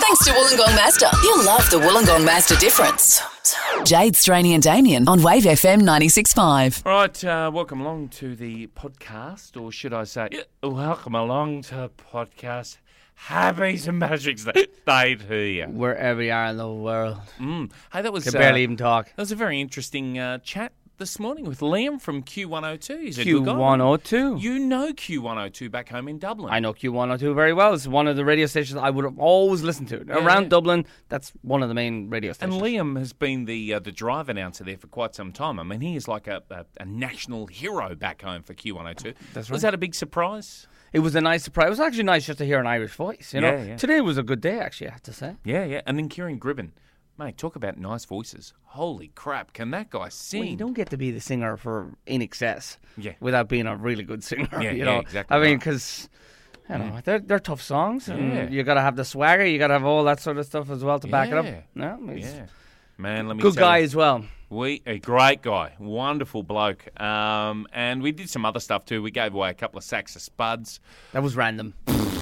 Thanks to Wollongong Master. You'll love the Wollongong Master difference. Jade, Straney and Damien on Wave FM 96.5. All right, welcome along to the podcast, or should I say, welcome along to the podcast. Happy St. Patrick's Day to you. Wherever you are in the world. Hey, that was... Can barely even talk. That was a very interesting chat this morning with Liam from Q102. He's a good guy. Q102. You know Q102 back home in Dublin. I know Q102 very well. It's one of the radio stations I would have always listened to. Around Dublin, that's one of the main radio stations. And Liam has been the drive announcer there for quite some time. I mean, he is like a national hero back home for Q102. That's right. Was that a big surprise? It was a nice surprise. It was actually nice just to hear an Irish voice, you know. Yeah. Today was a good day, actually, I have to say. Yeah. And then Kieran Gribben. Mate, talk about nice voices. Holy crap, can that guy sing? Well, you don't get to be the singer for In Excess without being a really good singer, you know. Exactly. I mean, because, you know, they're tough songs. And you got to have the swagger. You got to have all that sort of stuff as well to back it up. Yeah. Man, let me good tell guy you, as well. A great guy, wonderful bloke. And we did some other stuff too. We gave away a couple of sacks of spuds. That was random.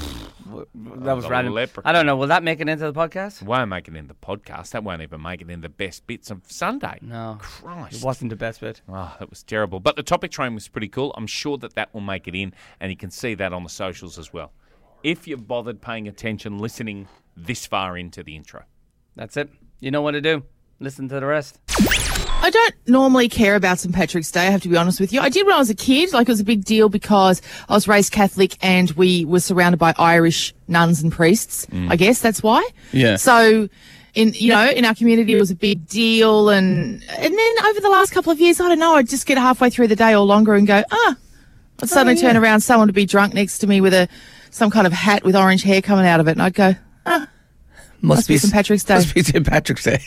That was random. Leprechaun. I don't know. Will that make it into the podcast? Won't make it in the podcast. That won't even make it in the best bits of Sunday. No. Christ. It wasn't the best bit. Oh, that was terrible. But the topic train was pretty cool. I'm sure that will make it in, and you can see that on the socials as well. If you've bothered paying attention, listening this far into the intro. That's it. You know what to do. Listen to the rest. I don't normally care about St. Patrick's Day, I have to be honest with you. I did when I was a kid. Like, it was a big deal because I was raised Catholic and we were surrounded by Irish nuns and priests. I guess that's why. Yeah. So, in our community, it was a big deal. And then over the last couple of years, I don't know, I'd just get halfway through the day or longer and go, I'd suddenly turn around, someone would be drunk next to me with some kind of hat with orange hair coming out of it. And I'd go, must be St. Patrick's Day. Must be St. Patrick's Day.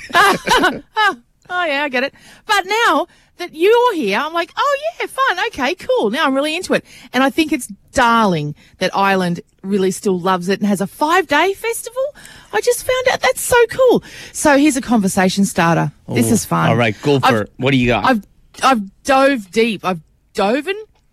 Oh, yeah, I get it. But now that you're here, I'm like, oh, yeah, fun. Okay, cool. Now I'm really into it. And I think it's darling that Ireland really still loves it and has a 5-day festival. I just found out that's so cool. So here's a conversation starter. This is fun. All right, go for it. What do you got? I've dove deep. I've dived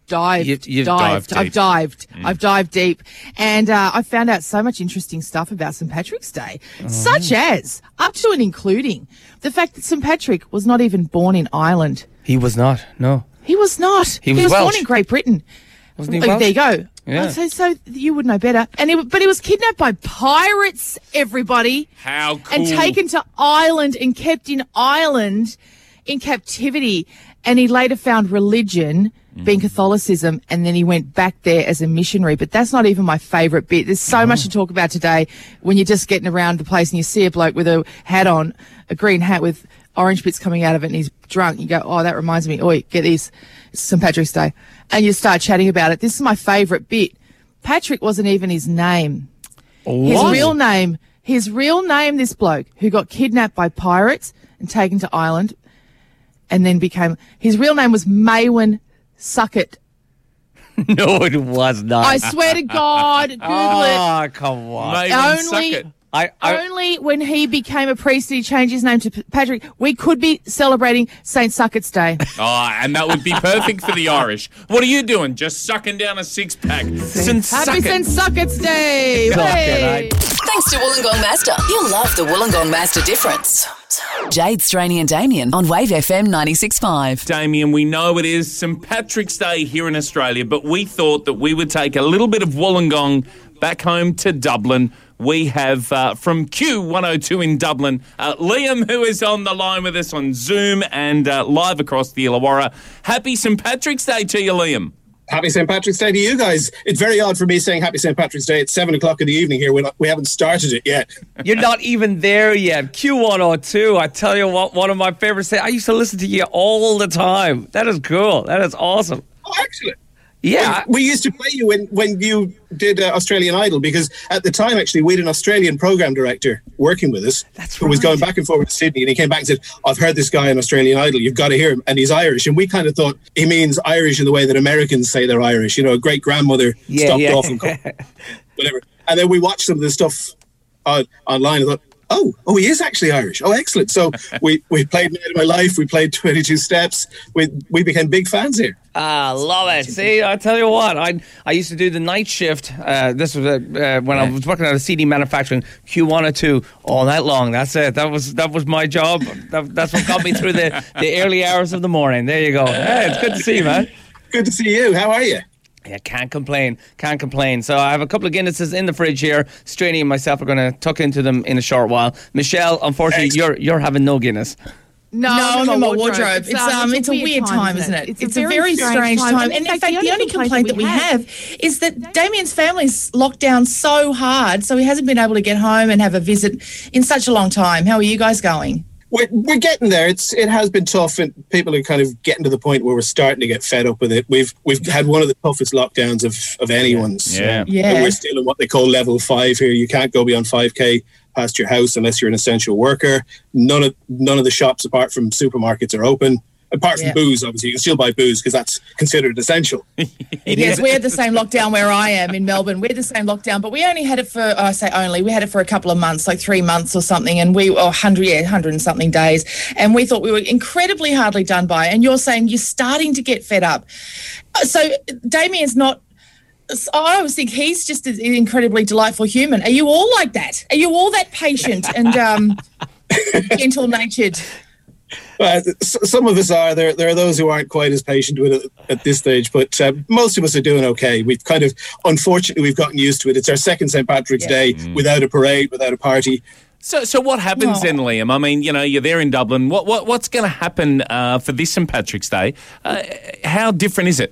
deep. And I found out so much interesting stuff about St. Patrick's Day, such as, up to and including, the fact that St. Patrick was not even born in Ireland. He was not, no. He was not. He was born Welsh. in Great Britain. Wasn't he Welsh? There you go. Yeah. So you would know better. But he was kidnapped by pirates, everybody. How cool. And taken to Ireland and kept in Ireland in captivity. And he later found religion, being Catholicism, and then he went back there as a missionary. But that's not even my favourite bit. There's so much to talk about today when you're just getting around the place and you see a bloke with a hat on, a green hat with orange bits coming out of it, and he's drunk. You go, oh, that reminds me. Oi, get this. It's St. Patrick's Day. And you start chatting about it. This is my favourite bit. Patrick wasn't even his name. What? His real name, this bloke, who got kidnapped by pirates and taken to Ireland, and then his real name was Maewyn Suckett. No, it was not. I swear to God, Google it. Oh, come on. Maewyn Suckett. Only when he became a priest did he change his name to Patrick. We could be celebrating St. Suckett's Day. Oh, and that would be perfect for the Irish. What are you doing? Just sucking down a six-pack. Happy St. Suckett's Day. Hey. Thanks to Wollongong Master. You'll love the Wollongong Master difference. Jade, Straney and Damien on Wave FM 96.5. Damien, we know it is St. Patrick's Day here in Australia, but we thought that we would take a little bit of Wollongong back home to Dublin. We have, from Q102 in Dublin, Liam, who is on the line with us on Zoom and live across the Illawarra. Happy St. Patrick's Day to you, Liam. Happy St. Patrick's Day to you guys. It's very odd for me saying Happy St. Patrick's Day at 7 o'clock in the evening here. We haven't started it yet. You're not even there yet. Q102, I tell you what, one of my favorites. I used to listen to you all the time. That is cool. That is awesome. Oh, excellent. Yeah. We used to play you when you did Australian Idol, because at the time, actually, we had an Australian program director working with us who was going back and forth to Sydney, and he came back and said, I've heard this guy on Australian Idol, you've got to hear him, and he's Irish. And we kind of thought he means Irish in the way that Americans say they're Irish. You know, a great-grandmother stopped off and whatever. And then we watched some of the stuff online and thought, oh, he is actually Irish. Oh, excellent. So we played Night of My Life. We played 22 Steps. We became big fans here. Love it. See, I tell you what, I used to do the night shift. This was when I was working at a CD manufacturing, Q102, all night long. That's it. That was my job. That's what got me through the early hours of the morning. There you go. Hey, it's good to see you, man. Good to see you. How are you? Yeah, can't complain. So I have a couple of Guinnesses in the fridge here. Straney and myself are going to tuck into them in a short while. Michelle, unfortunately, you're having no Guinness. No, I'm in my wardrobe. It's a weird time, isn't it? It's a very strange time. And in fact, the only complaint that we have is that Damien's family's locked down so hard, so he hasn't been able to get home and have a visit in such a long time. How are you guys going? We're getting there. It has been tough, and people are kind of getting to the point where we're starting to get fed up with it. We've had one of the toughest lockdowns of anyone's. Yeah. And we're still in what they call level 5 here. You can't go beyond 5k past your house unless you're an essential worker. None of the shops apart from supermarkets are open. Apart from booze, obviously, you can still buy booze because that's considered essential. Yes, we had the same lockdown where I am in Melbourne. We had the same lockdown, but we only had it for, we had it for a couple of months, like 3 months or something, and 100 and something days. And we thought we were incredibly hardly done by. And you're saying you're starting to get fed up. So Damien's not, I always think he's just an incredibly delightful human. Are you all like that? Are you all that patient and gentle-natured? Some of us are. There are those who aren't quite as patient with it at this stage, but most of us are doing okay. Unfortunately, we've gotten used to it. It's our second St. Patrick's Day without a parade, without a party. So what happens then, Liam? I mean, you're there in Dublin. What's going to happen for this St. Patrick's Day? How different is it?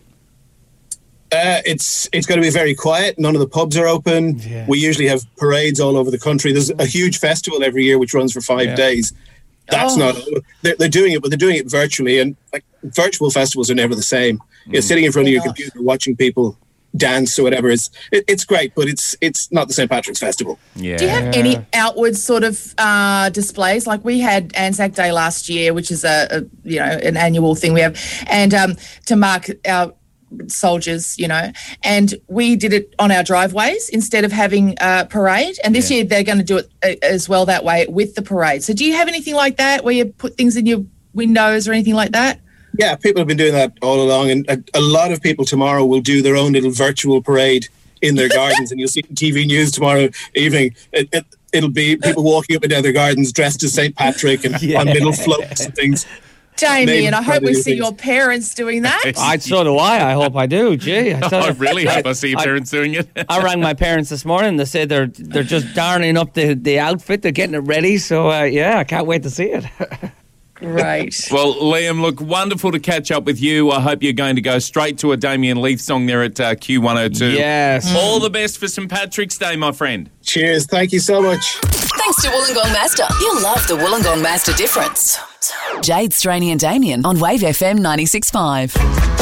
It's going to be very quiet. None of the pubs are open. Yeah. We usually have parades all over the country. There's a huge festival every year which runs for 5 days. That's not. They're doing it, but they're doing it virtually, and virtual festivals are never the same. You're sitting in front of your computer watching people dance or whatever. It's great, but it's not the St. Patrick's Festival. Yeah. Do you have any outward sort of displays? Like we had Anzac Day last year, which is an annual thing we have, and to mark our soldiers, and we did it on our driveways instead of having a parade, and this year they're going to do it as well that way with the parade. So do you have anything like that where you put things in your windows or anything like that? Yeah, people have been doing that all along, and a lot of people tomorrow will do their own little virtual parade in their gardens, and you'll see TV news tomorrow evening. It'll be people walking up and down their gardens dressed as St. Patrick and on little floats and things. Damien, I hope we see your parents doing that. So do I. I hope I do. Gee, I really hope I see your parents doing it. I rang my parents this morning. They said they're just darning up the outfit. They're getting it ready. So, I can't wait to see it. Great. Well, Liam, look, wonderful to catch up with you. I hope you're going to go straight to a Damien Leith song there at Q102. Yes. All the best for St. Patrick's Day, my friend. Cheers. Thank you so much. Thanks to Wollongong Master. You'll love the Wollongong Master difference. Jade, Straney and Damien on Wave FM 96.5.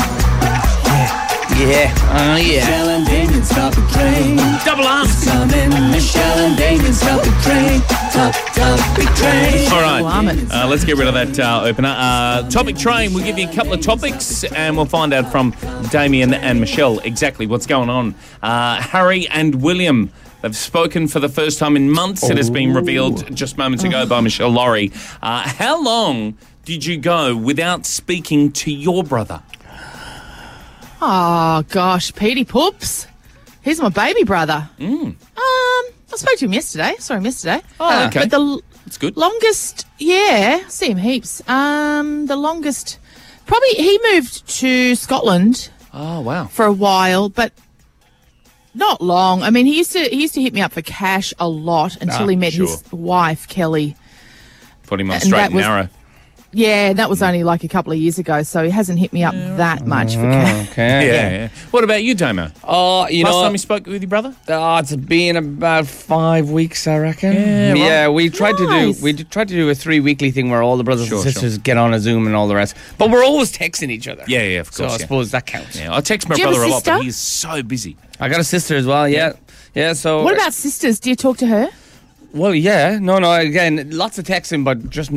Yeah. Michelle and Damien's topic train. Double arms. It's coming. Michelle and Damien's topic train. Topic train. All right. Let's get rid of that opener. Topic train. We'll give you a couple of topics and we'll find out from Damien and Michelle exactly what's going on. Harry and William, they've spoken for the first time in months. It has been revealed just moments ago by Michelle Laurie. How long did you go without speaking to your brother? Oh, gosh, Petey Poops. He's my baby brother. I spoke to him yesterday. Saw him yesterday. Oh, okay. But That's good. Longest, see him heaps. The longest, probably he moved to Scotland. Oh, wow. For a while, but not long. I mean, he used to hit me up for cash a lot until he met his wife, Kelly. Put him on straight and narrow. Yeah, that was only like a couple of years ago, so he hasn't hit me up that much for cash. Okay. Yeah. What about you, Damo? Oh, Last time you spoke with your brother? Oh, it's been about 5 weeks, I reckon. Yeah, we tried to do a 3 weekly thing where all the brothers and sisters get on a Zoom and all the rest. But we're always texting each other. Yeah, of course. So I suppose that counts. Yeah, I text my brother a lot, but he's so busy. I got a sister as well. Yeah. So what about sisters? Do you talk to her? Well, yeah. No, again, lots of texting, but just not actually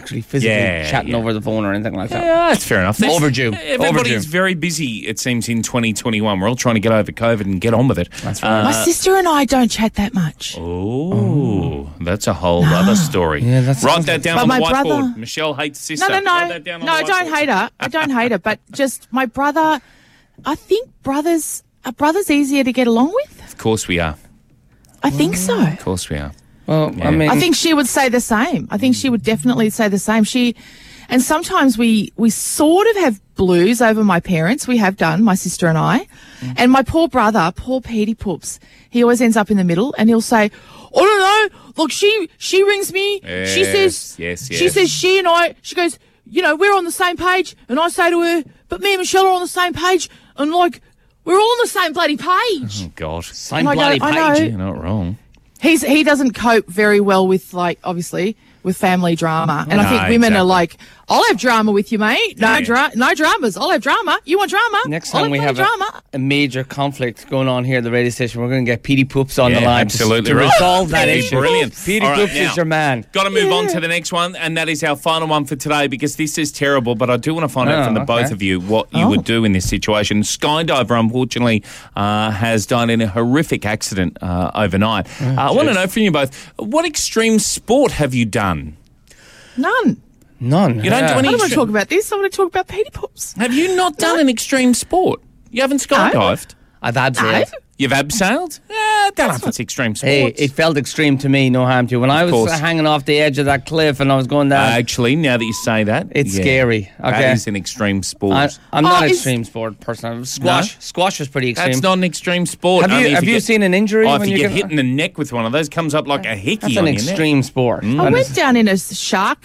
actually physically chatting over the phone or anything like that. Yeah, that's fair enough. Overdue. Everybody's very busy, it seems, in 2021. We're all trying to get over COVID and get on with it. That's right. My sister and I don't chat that much. Oh, that's a whole other story. Yeah, that Write sounds that like- down But on the my whiteboard. brother- Michelle hates sister. No. Write that down on No, the I don't whiteboard. hate her. I don't hate her. But just my brother, I think are brothers easier to get along with? Of course we are. I think so. Of course we are. Well, Yeah. I mean, I think she would say the same. I think she would definitely say the same. And sometimes we sort of have blues over my parents. We have done, my sister and I. And my poor brother, poor Petey Poops, he always ends up in the middle and he'll say, I don't know, look, she rings me. She says, yes. she says she goes, you know, we're on the same page. And I say to her, but me and Michelle are on the same page. And like, we're all on the same bloody page. Oh, God. same I bloody know, I page. know. You're not wrong. He doesn't cope very well with, like, obviously, with family drama. And I No, think women exactly. are like, I'll have drama with you, mate. No, Yeah. no dramas. I'll have drama. You want drama? Next I'll time we have drama. a major conflict going on here at the radio station, we're going to get Petey Poops on the line absolutely to right. resolve that Petey issue. brilliant. Petey All right, Poops now, is your man. Got to move on to the next one, and that is our final one for today because this is terrible. But I do want to find out from the both of you what you would do in this situation. Skydiver, unfortunately, has died in a horrific accident overnight. I want to know from you both, what extreme sport have you done? None. None. You don't do I any don't want to extreme... talk about this. I want to talk about Petey Poops. Have you not done an extreme sport? You haven't skydived? I've abseiled. You've abseiled? Yeah, don't know if it's extreme sports. Hey, it felt extreme to me, no harm to you. When I was course. hanging off the edge of that cliff and I was going down, Actually, now that you say that, It's scary, okay? That is an extreme sport. I'm not an is- extreme sport person. Squash is pretty extreme. That's not an extreme sport. Have you- Only if have you get- seen an injury Oh, if when you you get get- hit in the neck with one of those, comes up like a hickey That's on an your neck. extreme sport. I went down in a shark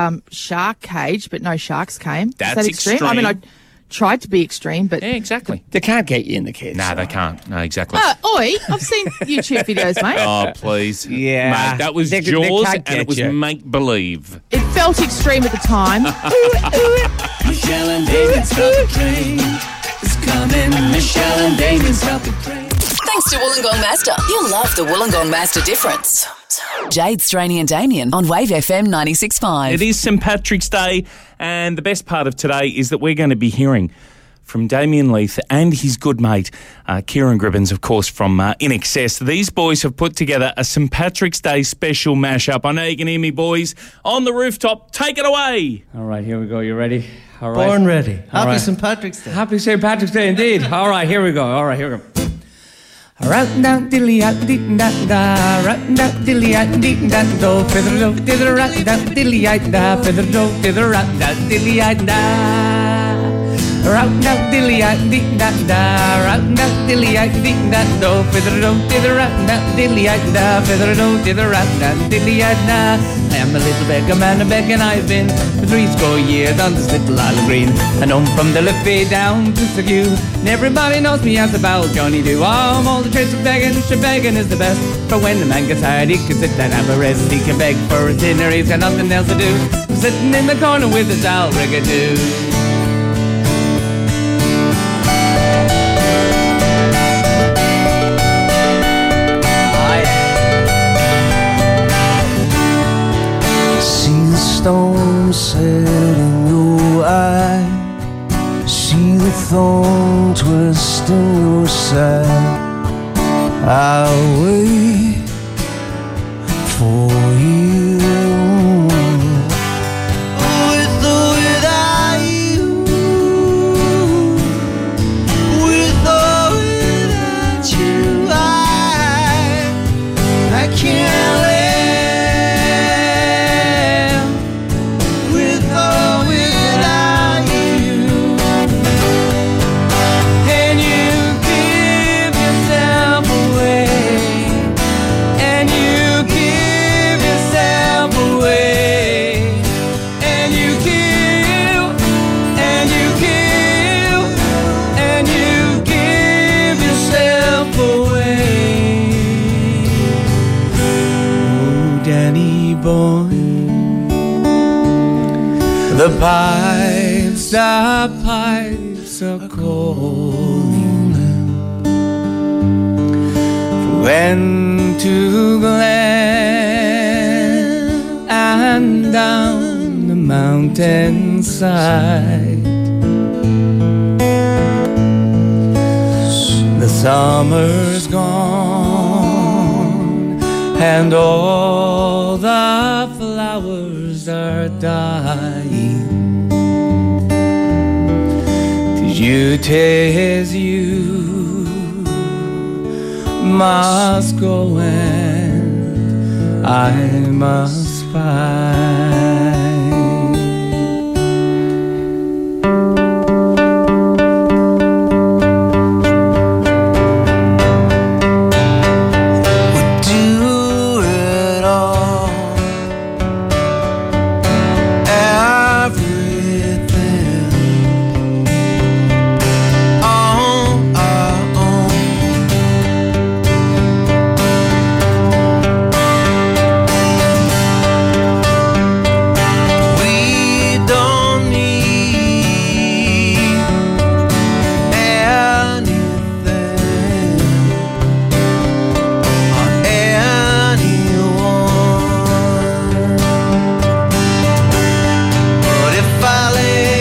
cage, but no sharks came. That's Is that extreme? I mean, I extreme. tried to be extreme, but... Yeah, exactly. They can't get you in the cage. No, they can't. No, exactly. Oi, I've seen YouTube videos, mate. Oh, please. Yeah. Mate, that was They Jaws can't and get it was you. make-believe. It felt extreme at the time. Michelle and Damien's got the train. It's coming. Michelle and Damien's got the train. Thanks to Wollongong Master. You'll love the Wollongong Master difference. Jade, Straney and Damien on Wave FM 96.5. It is St. Patrick's Day, and the best part of today is that we're going to be hearing from Damien Leith and his good mate, Kieran Gribbins, of course, from In Excess. These boys have put together a St. Patrick's Day special mashup. I know you can hear me, boys. On the rooftop, take it away. All right, here we go. You ready? All right. Born ready. Happy right. St. Patrick's Day. Happy St. Patrick's Day, indeed. All right, here we go. All right, here we go. Right down dilly out dee da da, right down dilly out dee da do, feather do, dither right down dilly out da, feather do, dither right down dilly out da. Right down dilly out dee da da, right down dilly out dee da do, feather do, dither right down dilly out da, feather do, dither right down dilly out da. I am a little beggar man, a begging I've been for 80 years on this little isle of green. And home from the Liffey down to Seguin, and everybody knows me as a bow Johnny do. I'm all the tricks of begging, sure begging is the best. For when the man gets tired, he can sit and have a rest. He can beg for his dinner, he's got nothing else to do. Sitting in the corner with his owl rigadoo. See the storm set in your eye. See the thorn twist in your side. I'll wait for you. With or without you. With or without you. I can't live. With or without you. And you give yourself away. And you give yourself away. And you give. And you give. And you give yourself away. Oh, Danny boy. The pipes are calling from Glen to Glen and down the mountainside. The summer's gone and all the flowers are dying. 'Tis you must go and I must find. We'll do it all, everything on our own. We don't need anything or anyone. But if I lay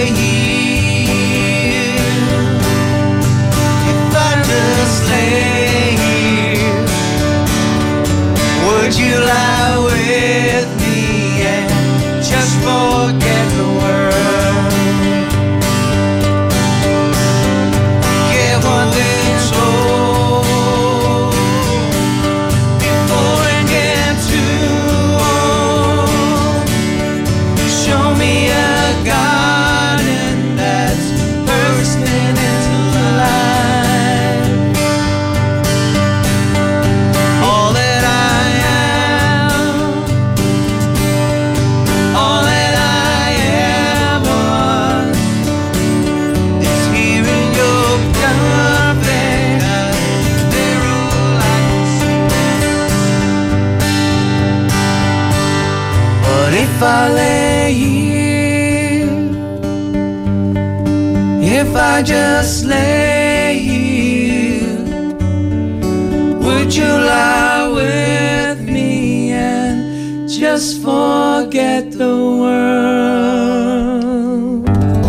here, if I just lay here, would you lie with me and just forget the world? Get what they told before it gets too old. Show me a garden that's bursting into life. All that I am, all that I ever was, is here in your perfect mirror light. But if I lay here, if I just lay here, would you lie with me and just forget the world?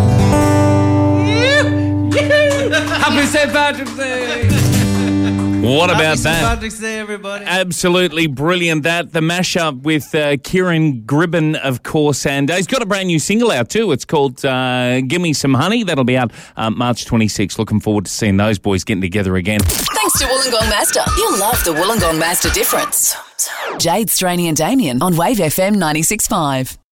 Happy St. Patrick's Day! What about Happy St. that? Patrick's Day, everybody. Absolutely brilliant. That the mashup with Kieran Gribben, of course, and he's got a brand new single out too. It's called "Gimme Some Honey." That'll be out March 26th. Looking forward to seeing those boys getting together again. Thanks to Wollongong Master. You'll love the Wollongong Master difference. Jade, Straney and Damien on Wave FM 96.5.